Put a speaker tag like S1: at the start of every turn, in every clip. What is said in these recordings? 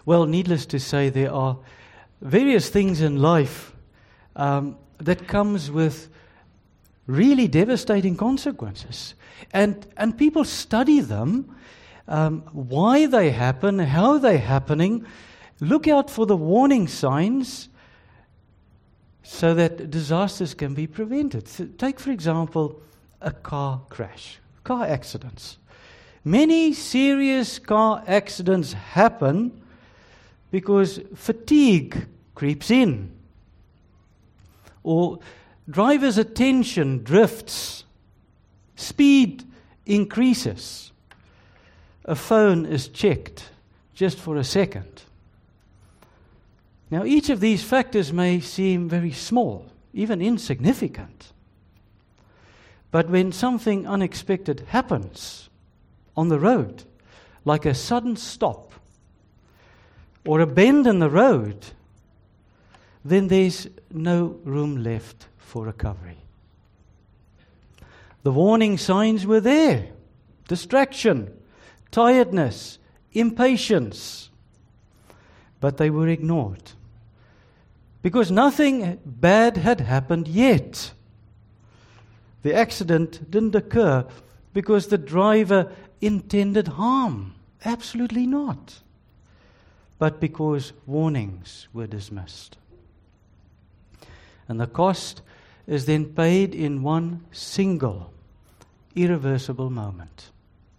S1: Well, needless to say, there are various things in life that comes with really devastating consequences. And people study them, why they happen, how they're happening. Look out for the warning signs so that disasters can be prevented. Take, for example, a car crash, car accidents. Many serious car accidents happen because fatigue creeps in, or driver's attention drifts, speed increases, a phone is checked just for a second. Now, each of these factors may seem very small, even insignificant. But when something unexpected happens on the road, like a sudden stop or a bend in the road, then there's no room left for recovery. The warning signs were there: distraction, tiredness, impatience. But they were ignored because nothing bad had happened yet. The accident didn't occur because the driver intended harm. Absolutely not. But because warnings were dismissed. And the cost is then paid in one single, irreversible moment.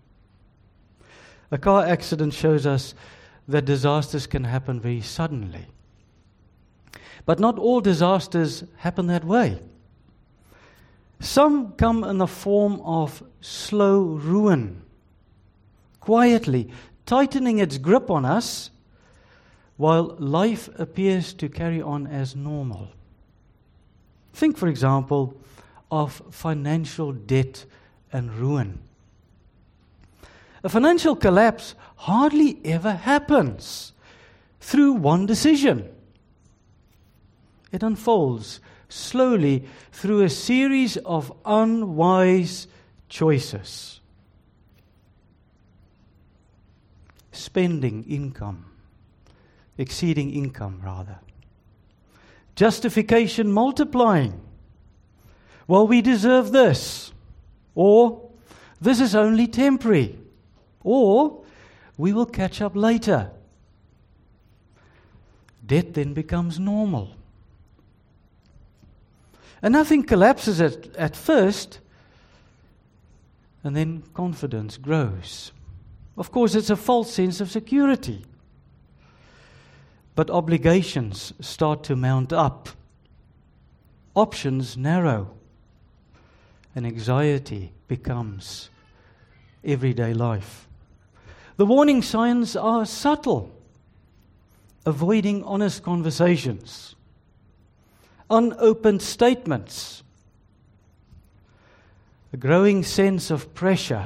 S1: A car accident shows us that disasters can happen very suddenly. But not all disasters happen that way. Some come in the form of slow ruin, quietly tightening its grip on us while life appears to carry on as normal. Think, for example, of financial debt and ruin. A financial collapse hardly ever happens through one decision. It unfolds slowly through a series of unwise choices. Spending income, exceeding income rather. Justification multiplying. Well, we deserve this. Or, this is only temporary. Or, we will catch up later. Debt then becomes normal. And nothing collapses at first, and then confidence grows. Of course, it's a false sense of security. But obligations start to mount up. Options narrow. And anxiety becomes everyday life. The warning signs are subtle. Avoiding honest conversations. Unopened statements. A growing sense of pressure.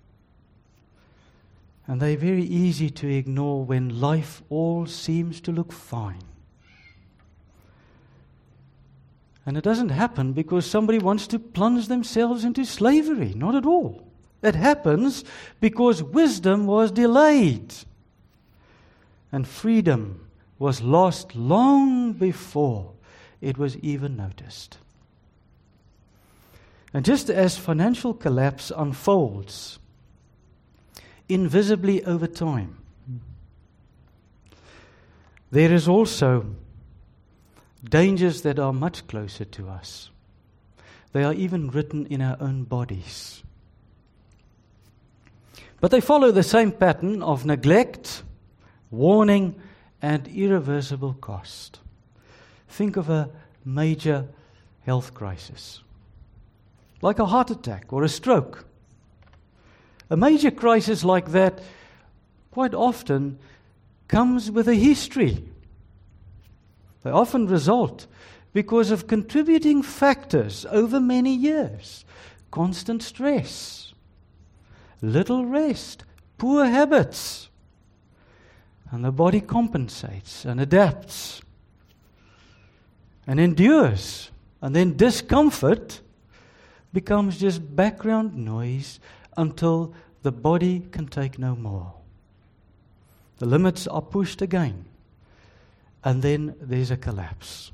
S1: And they're very easy to ignore when life all seems to look fine. And it doesn't happen because somebody wants to plunge themselves into slavery. Not at all. It happens because wisdom was delayed. And freedom was lost long before it was even noticed. And just as financial collapse unfolds invisibly over time, there is also dangers that are much closer to us. They are even written in our own bodies. But they follow the same pattern of neglect, warning, and irreversible cost. Think of a major health crisis, like a heart attack or a stroke. A major crisis like that quite often comes with a history. They often result because of contributing factors over many years. Constant stress, little rest, poor habits. And the body compensates and adapts and endures. And then discomfort becomes just background noise until the body can take no more. The limits are pushed again. And then there's a collapse.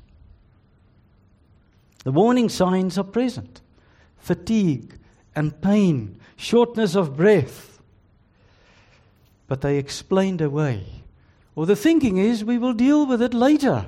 S1: The warning signs are present. Fatigue and pain, shortness of breath. But they explained away. Or the thinking is, we will deal with it later.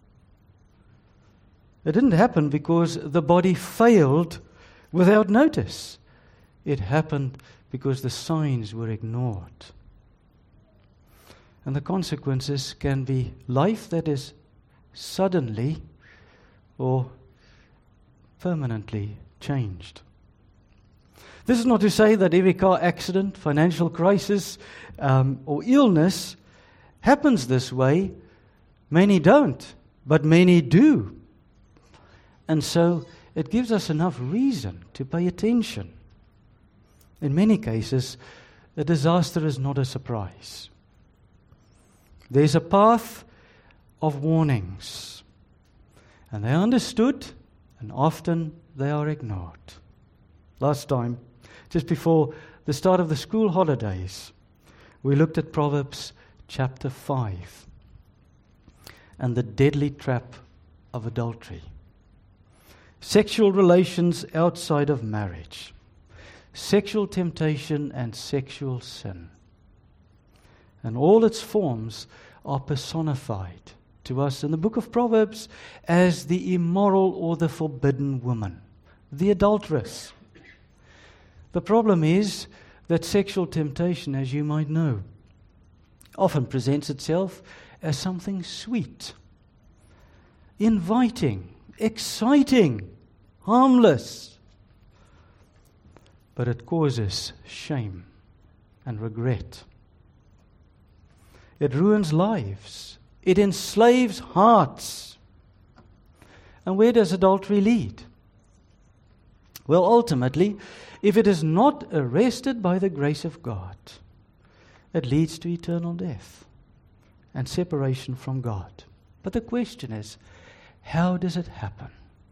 S1: It didn't happen because the body failed without notice. It happened because the signs were ignored. And the consequences can be life that is suddenly or permanently changed. This is not to say that every car accident, financial crisis, or illness happens this way. Many don't, but many do. And so it gives us enough reason to pay attention. In many cases, a disaster is not a surprise. There's a path of warnings, and they are understood, and often they are ignored. Last time, just before the start of the school holidays, we looked at Proverbs chapter 5 and the deadly trap of adultery. Sexual relations outside of marriage, sexual temptation and sexual sin. And all its forms are personified to us in the book of Proverbs as the immoral or the forbidden woman, the adulteress. The problem is that sexual temptation, as you might know, often presents itself as something sweet, inviting, exciting, harmless. But it causes shame and regret. It ruins lives. It enslaves hearts. And where does adultery lead? Well, ultimately, if it is not arrested by the grace of God, it leads to eternal death and separation from God. But the question is, how does it happen?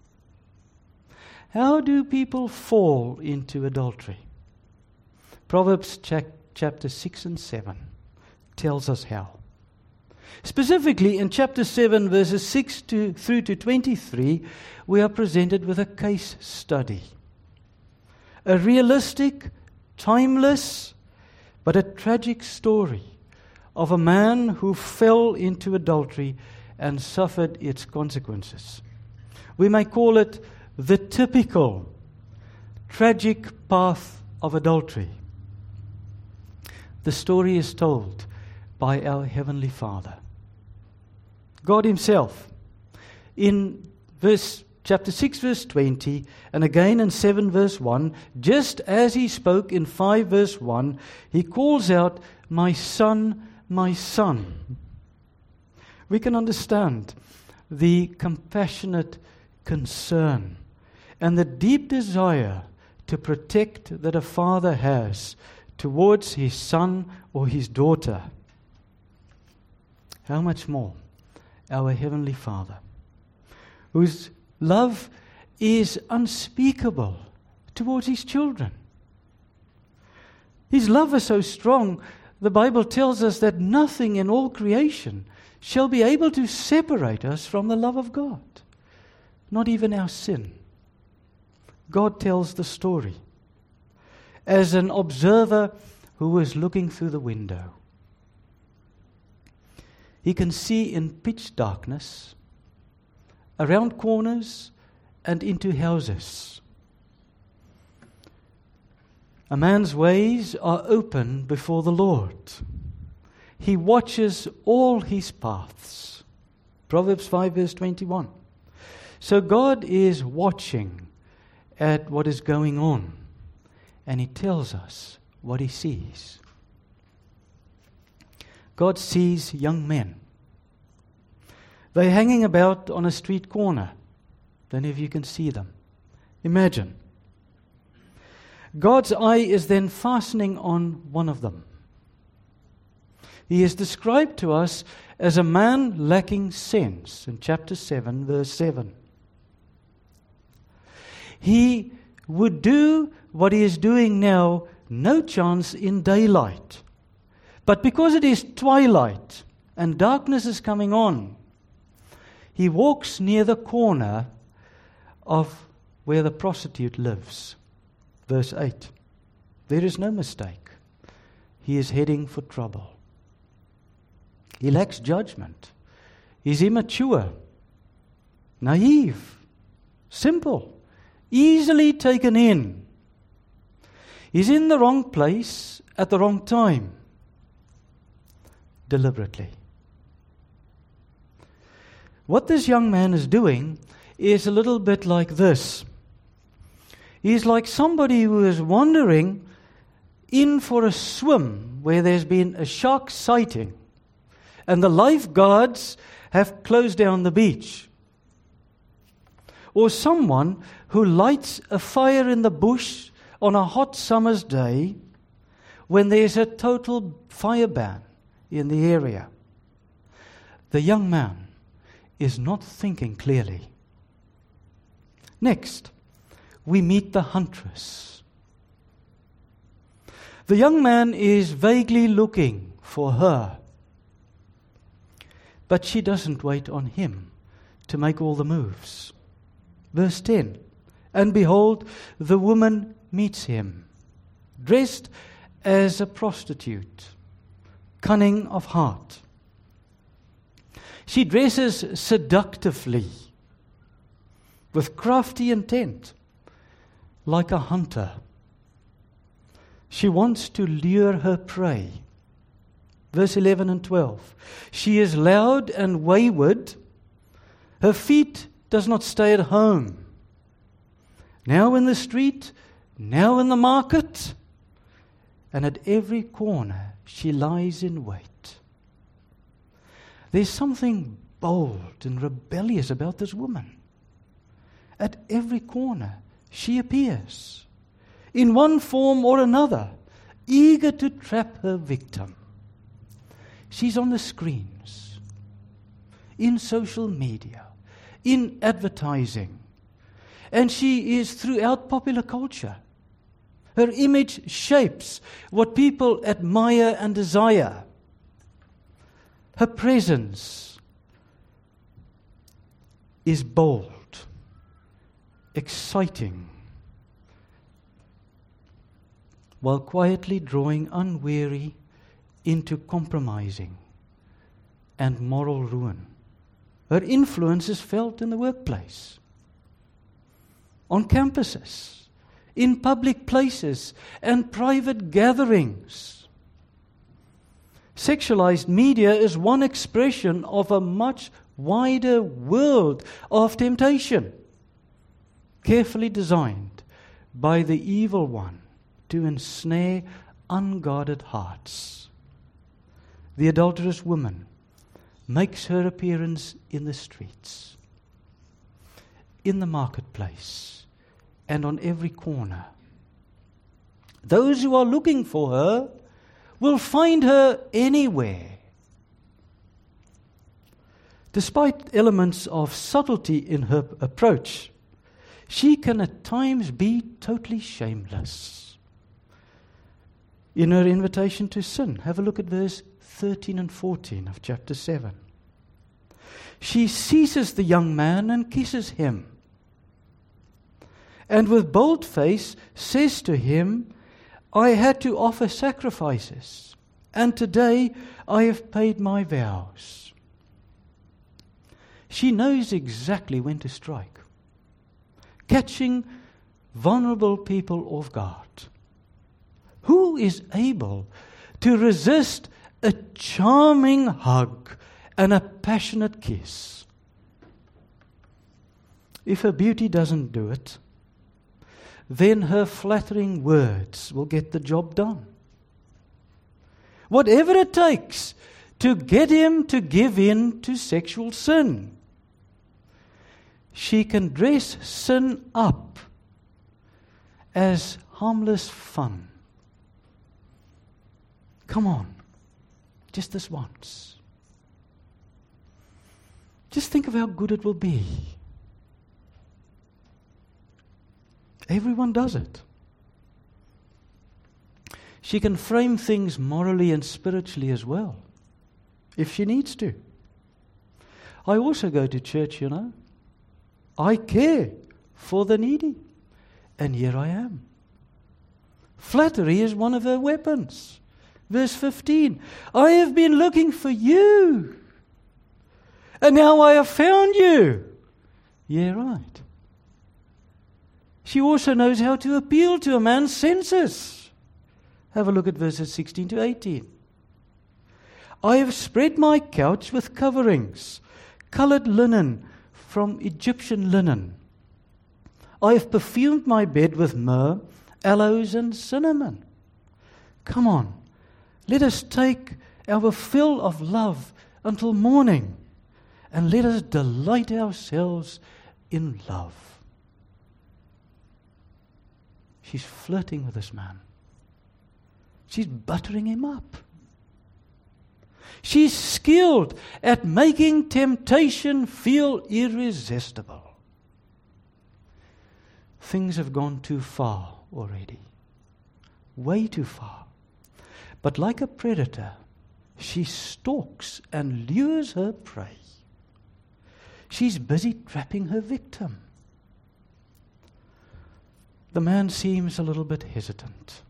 S1: How do people fall into adultery? Proverbs chapter 6 and 7 tells us how. Specifically, in chapter 7, verses 6 through to 23, we are presented with a case study. A realistic, timeless, but a tragic story of a man who fell into adultery and suffered its consequences. We may call it the typical, tragic path of adultery. The story is told by our Heavenly Father, God Himself. In chapter 6, verse 20, and again in 7, verse 1, just as He spoke in 5, verse 1, He calls out, "My son, my son." We can understand the compassionate concern and the deep desire to protect that a father has towards his son or his daughter. How much more our Heavenly Father, whose love is unspeakable towards His children. His love is so strong, the Bible tells us that nothing in all creation shall be able to separate us from the love of God, not even our sin. God tells the story as an observer who is looking through the window. He can see in pitch darkness, around corners and into houses. A man's ways are open before the Lord. He watches all his paths. Proverbs 5 verse 21. So God is watching at what is going on, and He tells us what He sees. God sees young men. They're hanging about on a street corner. Don't know if you can see them. Imagine. God's eye is then fastening on one of them. He is described to us as a man lacking sense in chapter 7, verse 7. He would do what he is doing now, no chance in daylight. But because it is twilight and darkness is coming on, he walks near the corner of where the prostitute lives. Verse 8. There is no mistake. He is heading for trouble. He lacks judgment. He's immature, naive, simple, easily taken in. He's in the wrong place at the wrong time, deliberately. What this young man is doing is a little bit like this. He's like somebody who is wandering in for a swim where there's been a shark sighting and the lifeguards have closed down the beach. Or someone who lights a fire in the bush on a hot summer's day when there's a total fire ban in the area. The young man is not thinking clearly. Next, we meet the huntress. The young man is vaguely looking for her, but she doesn't wait on him to make all the moves. Verse 10, and behold, the woman meets him, dressed as a prostitute, cunning of heart. She dresses seductively, with crafty intent, like a hunter. She wants to lure her prey. Verse 11 and 12. She is loud and wayward. Her feet does not stay at home. Now in the street, now in the market, and at every corner she lies in wait. There's something bold and rebellious about this woman. At every corner she appears, in one form or another, eager to trap her victim. She's on the screens, in social media, in advertising, and she is throughout popular culture. Her image shapes what people admire and desire. Her presence is bold, exciting, while quietly drawing unwary into compromising and moral ruin. Her influence is felt in the workplace, on campuses, in public places, and private gatherings. Sexualized media is one expression of a much wider world of temptation, carefully designed by the evil one to ensnare unguarded hearts. The adulterous woman makes her appearance in the streets, in the marketplace, and on every corner. Those who are looking for her will find her anywhere. Despite elements of subtlety in her approach, she can at times be totally shameless. In her invitation to sin, have a look at verse 13 and 14 of chapter 7. She seizes the young man and kisses him, and with bold face says to him, I had to offer sacrifices, and today I have paid my vows. She knows exactly when to strike, catching vulnerable people off guard. Who is able to resist a charming hug and a passionate kiss? If her beauty doesn't do it, then her flattering words will get the job done. Whatever it takes to get him to give in to sexual sin. She can dress sin up as harmless fun. Come on, just this once. Just think of how good it will be. Everyone does it. She can frame things morally and spiritually as well, if she needs to. I also go to church, you know. I care for the needy. And here I am. Flattery is one of her weapons. Verse 15, I have been looking for you, and now I have found you. Yeah, right. She also knows how to appeal to a man's senses. Have a look at verses 16 to 18. I have spread my couch with coverings, colored linen from Egyptian linen. I have perfumed my bed with myrrh, aloes, and cinnamon. Come on, let us take our fill of love until morning, and let us delight ourselves in love. She's flirting with this man. She's buttering him up. She's skilled at making temptation feel irresistible. Things have gone too far already. Way too far. But like a predator, she stalks and lures her prey. She's busy trapping her victim. The man seems a little bit hesitant.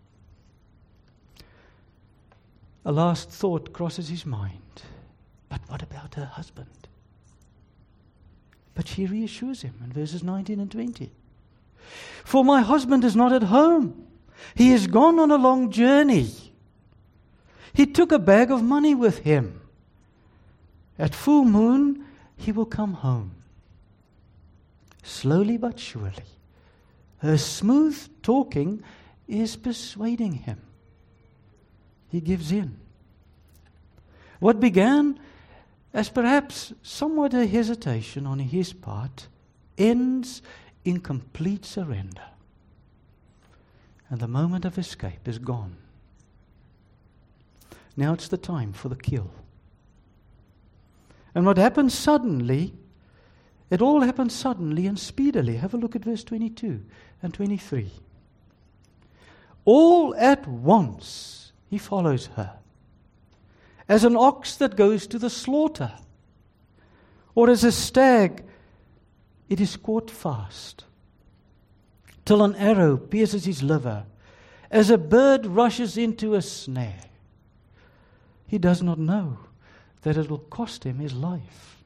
S1: A last thought crosses his mind. But what about her husband? But she reassures him in verses 19 and 20. For my husband is not at home. He has gone on a long journey. He took a bag of money with him. At full moon, he will come home. Slowly but surely, her smooth talking is persuading him. He gives in. What began as perhaps somewhat a hesitation on his part ends in complete surrender. And the moment of escape is gone. Now it's the time for the kill. And what happens suddenly, it all happens suddenly and speedily. Have a look at verse 22 and 23. All at once he follows her, as an ox that goes to the slaughter, or as a stag, it is caught fast, till an arrow pierces his liver, as a bird rushes into a snare. He does not know that it will cost him his life.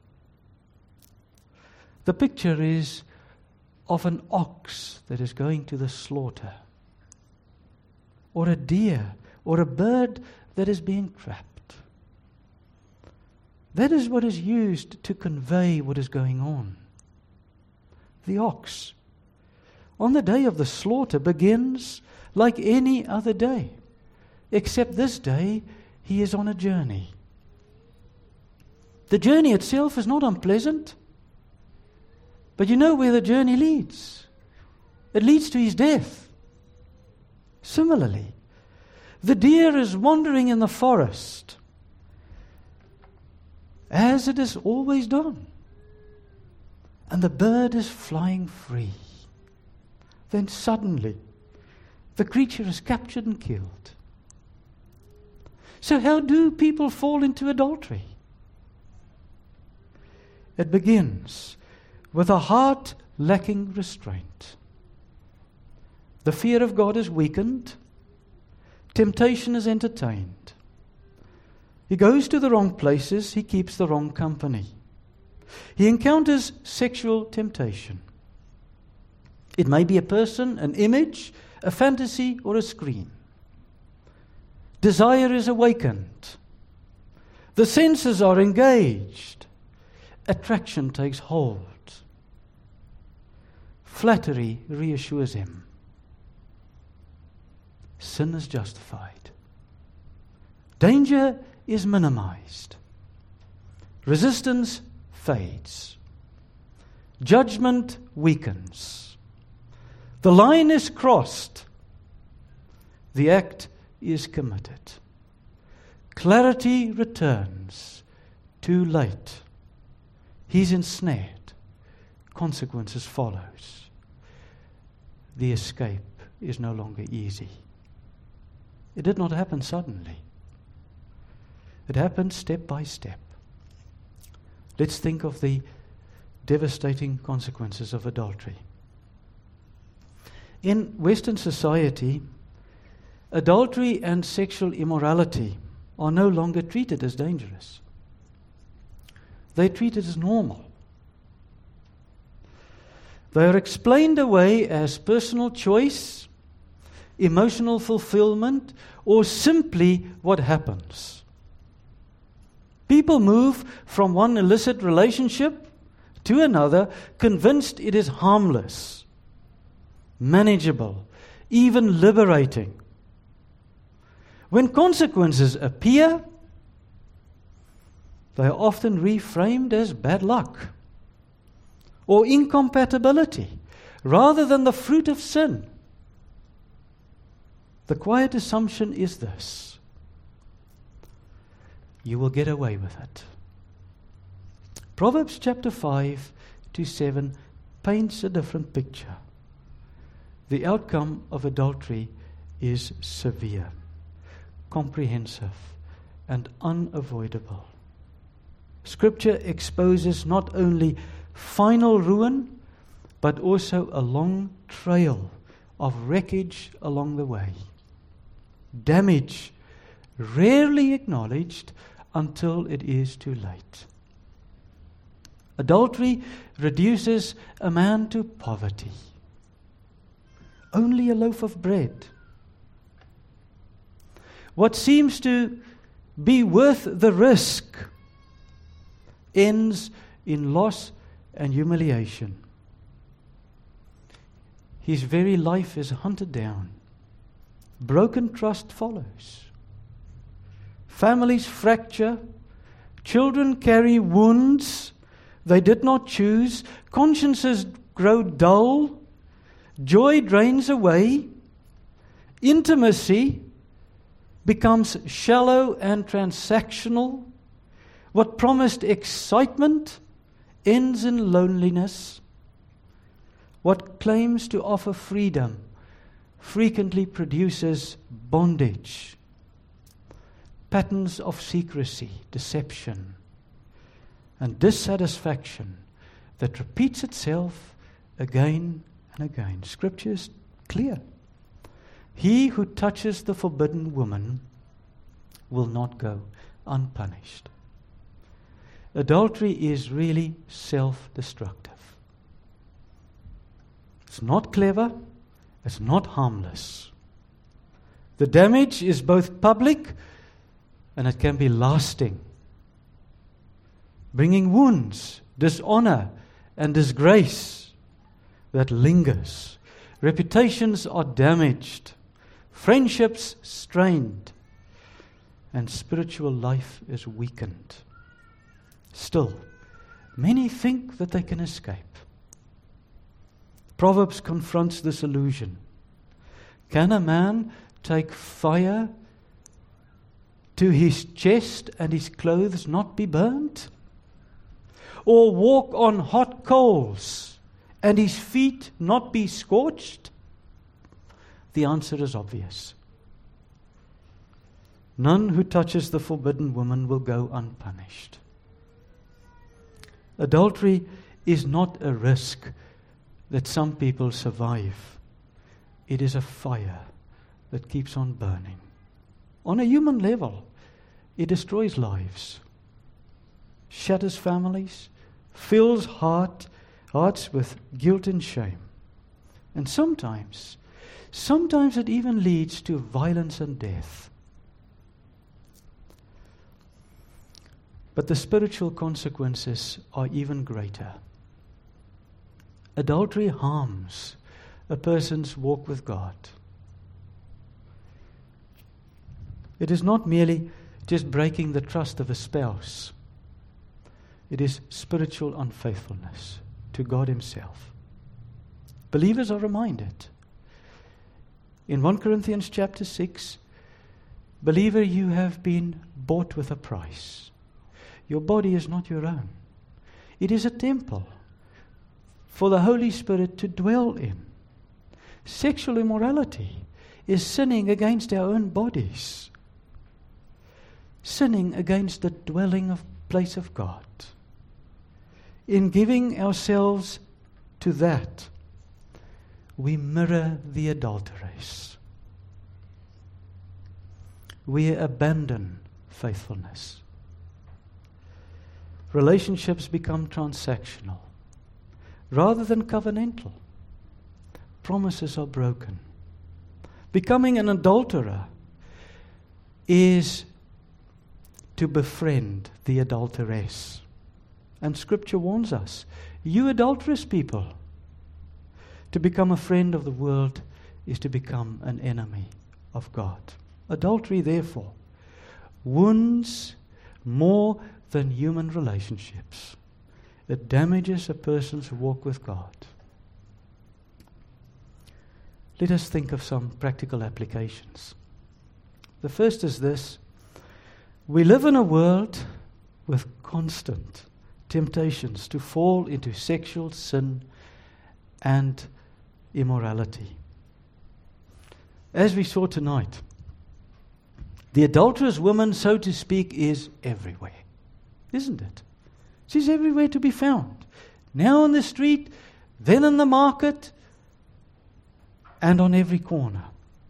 S1: The picture is of an ox that is going to the slaughter, or a deer, or a bird that is being trapped. That is what is used to convey what is going on. The ox, on the day of the slaughter, begins like any other day, except this day he is on a journey. The journey itself is not unpleasant, but you know where the journey leads. It leads to his death. Similarly, the deer is wandering in the forest, as it is always done, and the bird is flying free. Then suddenly, the creature is captured and killed. So how do people fall into adultery? It begins with a heart lacking restraint. The fear of God is weakened. Temptation is entertained. He goes to the wrong places. He keeps the wrong company. He encounters sexual temptation. It may be a person, an image, a fantasy, or a screen. Desire is awakened. The senses are engaged. Attraction takes hold. Flattery reassures him. Sin is justified. Danger is minimized. Resistance fades. Judgment weakens. The line is crossed. The act is committed. Clarity returns. Too late. He's ensnared. Consequences follows. The escape is no longer easy. It did not happen suddenly. It happened step by step. Let's think of the devastating consequences of adultery. In Western society, adultery and sexual immorality are no longer treated as dangerous. They're treated as normal. They are explained away as personal choice, emotional fulfillment, or simply what happens. People move from one illicit relationship to another, convinced it is harmless, manageable, even liberating. When consequences appear, they are often reframed as bad luck or incompatibility rather than the fruit of sin. The quiet assumption is this: you will get away with it. Proverbs chapter 5-7 paints a different picture. The outcome of adultery is severe, comprehensive, and unavoidable. Scripture exposes not only final ruin, but also a long trail of wreckage along the way. Damage rarely acknowledged until it is too late. Adultery reduces a man to poverty. Only a loaf of bread. What seems to be worth the risk ends in loss and humiliation. His very life is hunted down. Broken trust follows. Families fracture. Children carry wounds they did not choose. Consciences grow dull. Joy drains away. Intimacy becomes shallow and transactional. What promised excitement ends in loneliness. What claims to offer freedom frequently produces bondage. Patterns of secrecy, deception, and dissatisfaction that repeats itself again and again. Scripture is clear. He who touches the forbidden woman will not go unpunished. Adultery is really self-destructive. It's not clever. It's not harmless. The damage is both public and it can be lasting, bringing wounds, dishonor, and disgrace that lingers. Reputations are damaged, friendships strained, and spiritual life is weakened. Still, many think that they can escape. Proverbs confronts this illusion. Can a man take fire to his chest and his clothes not be burnt? Or walk on hot coals and his feet not be scorched? The answer is obvious. None who touches the forbidden woman will go unpunished. Adultery is not a risk that some people survive. It is a fire that keeps on burning. On a human level, it destroys lives, shatters families, fills hearts with guilt and shame. And sometimes it even leads to violence and death. But the spiritual consequences are even greater. Adultery harms a person's walk with God. It is not merely just breaking the trust of a spouse. It is spiritual unfaithfulness to God Himself. Believers are reminded. In 1 Corinthians chapter 6, believer, you have been bought with a price. Your body is not your own. It is a temple for the Holy Spirit to dwell in. Sexual immorality is sinning against our own bodies, sinning against the dwelling place of God. In giving ourselves to that, we mirror the adulteress. We abandon faithfulness. Relationships become transactional rather than covenantal. Promises are broken. Becoming an adulterer is to befriend the adulteress. And Scripture warns us, you adulterous people, to become a friend of the world is to become an enemy of God. Adultery, therefore, wounds more than human relationships. It damages a person's walk with God. Let us think of some practical applications. The first is this: we live in a world with constant temptations to fall into sexual sin and immorality. As we saw tonight, the adulterous woman, so to speak, is everywhere, isn't it? She's everywhere to be found. Now on the street, then in the market, and on every corner.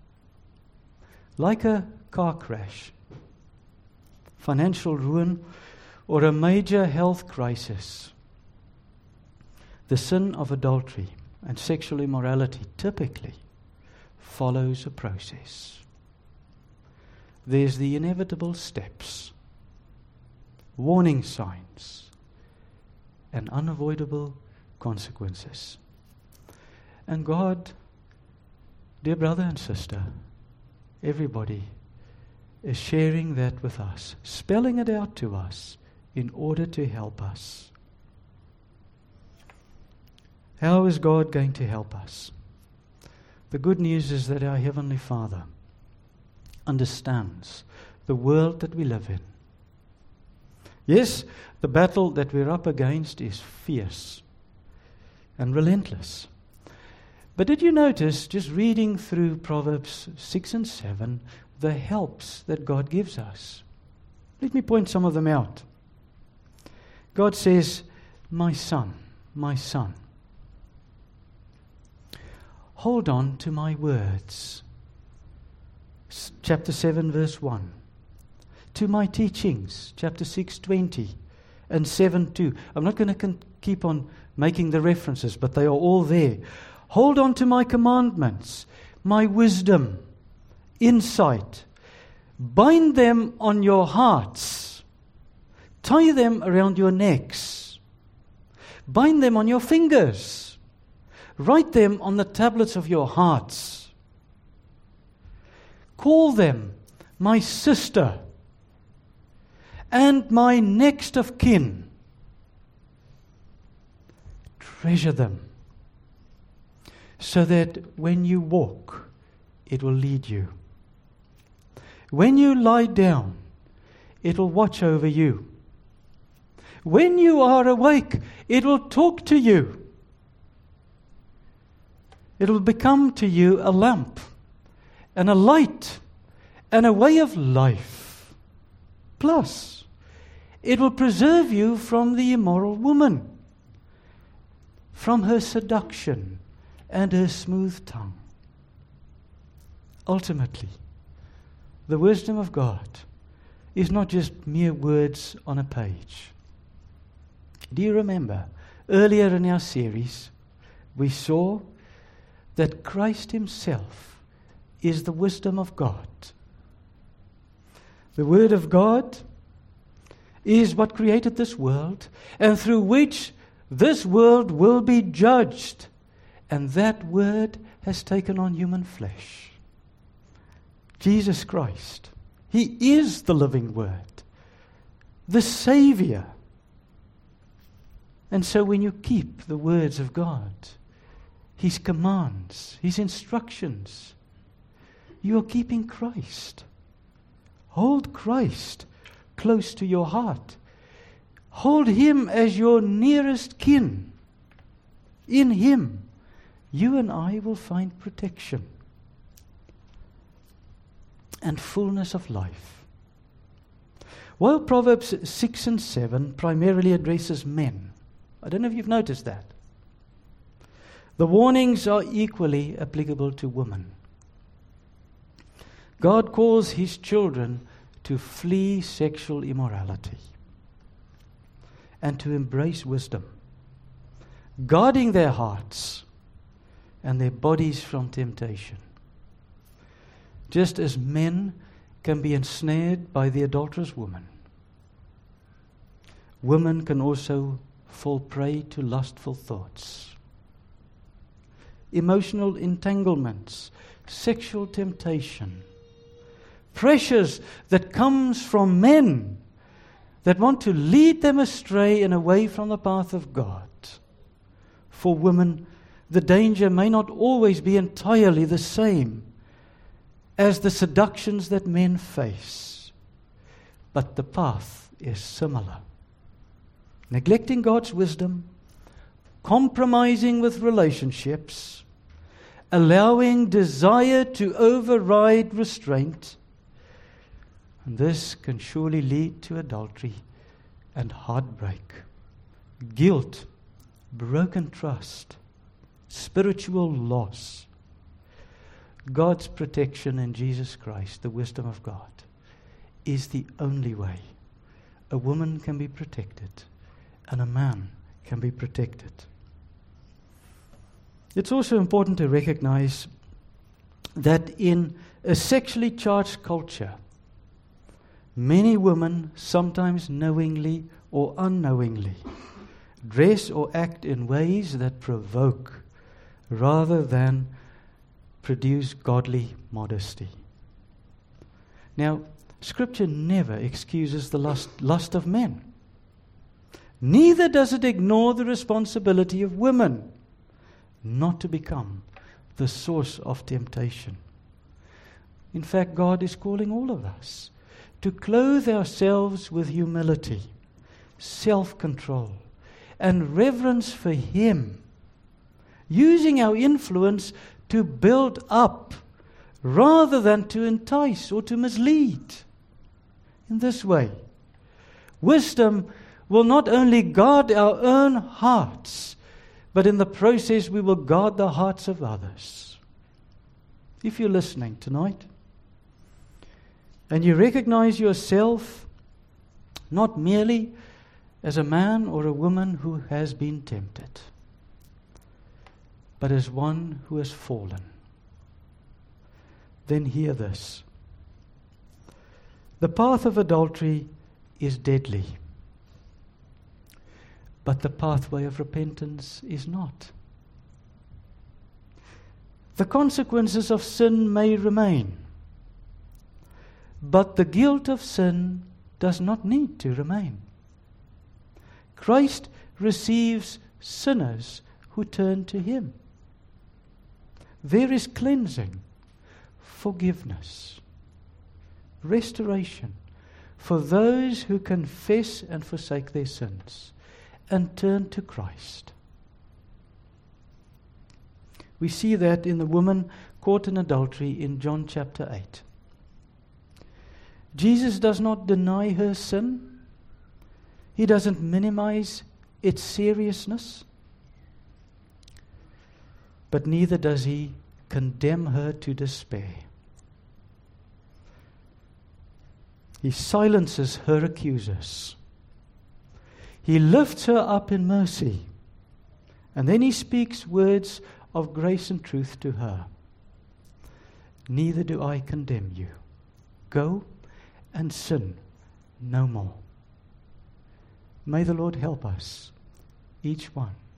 S1: Like a car crash, financial ruin, or a major health crisis, the sin of adultery and sexual immorality typically follows a process. There's the inevitable steps, warning signs, and unavoidable consequences. And God, dear brother and sister, everybody is sharing that with us, spelling it out to us in order to help us. How is God going to help us? The good news is that our Heavenly Father understands the world that we live in. Yes, the battle that we're up against is fierce and relentless. But did you notice, just reading through Proverbs 6 and 7, the helps that God gives us? Let me point some of them out. God says, my son, hold on to my words. Chapter 7, verse 1. To my teachings, chapter 6, 20, and 7, 2. I'm not going to keep on making the references, but they are all there. Hold on to my commandments, my wisdom, insight. Bind them on your hearts. Tie them around your necks. Bind them on your fingers. Write them on the tablets of your hearts. Call them my sister and my next of kin. Treasure them, so that when you walk, it will lead you. When you lie down, it will watch over you. When you are awake, it will talk to you. It will become to you a lamp and a light and a way of life. Plus, it will preserve you from the immoral woman, from her seduction and her smooth tongue. Ultimately, the wisdom of God is not just mere words on a page. Do you remember, earlier in our series, we saw that Christ Himself is the wisdom of God. The Word of God is what created this world, and through which this world will be judged. And that Word has taken on human flesh. Jesus Christ. He is the living Word, the Savior. And so when you keep the words of God, His commands, His instructions, you are keeping Christ. Hold Christ close to your heart. Hold Him as your nearest kin. In Him, you and I will find protection. and fullness of life. While Proverbs 6 and 7 primarily addresses men, I don't know if you've noticed that, the warnings are equally applicable to women. God calls His children to flee sexual immorality and to embrace wisdom, guarding their hearts and their bodies from temptation. Just as men can be ensnared by the adulterous woman, women can also fall prey to lustful thoughts, emotional entanglements, sexual temptation, pressures that comes from men that want to lead them astray and away from the path of God. For women, the danger may not always be entirely the same as the seductions that men face, but the path is similar. Neglecting God's wisdom, compromising with relationships, allowing desire to override restraint, and this can surely lead to adultery and heartbreak, guilt, broken trust, spiritual loss. God's protection in Jesus Christ, the wisdom of God, is the only way a woman can be protected and a man can be protected. It's also important to recognize that in a sexually charged culture, many women, sometimes knowingly or unknowingly, dress or act in ways that provoke rather than produce godly modesty. Now, Scripture never excuses the lust of men. Neither does it ignore the responsibility of women not to become the source of temptation. In fact, God is calling all of us to clothe ourselves with humility, self-control, and reverence for Him, using our influence to build up rather than to entice or to mislead. In this way, wisdom will not only guard our own hearts, but in the process we will guard the hearts of others. If you're listening tonight, and you recognize yourself not merely as a man or a woman who has been tempted, but as one who has fallen, then hear this. The path of adultery is deadly, but the pathway of repentance is not. The consequences of sin may remain, but the guilt of sin does not need to remain. Christ receives sinners who turn to Him. There is cleansing, forgiveness, restoration for those who confess and forsake their sins and turn to Christ. We see that in the woman caught in adultery in John chapter 8. Jesus does not deny her sin. He doesn't minimize its seriousness. But neither does He condemn her to despair. He silences her accusers. He lifts her up in mercy. And then He speaks words of grace and truth to her. Neither do I condemn you. Go and sin no more. May the Lord help us, each one,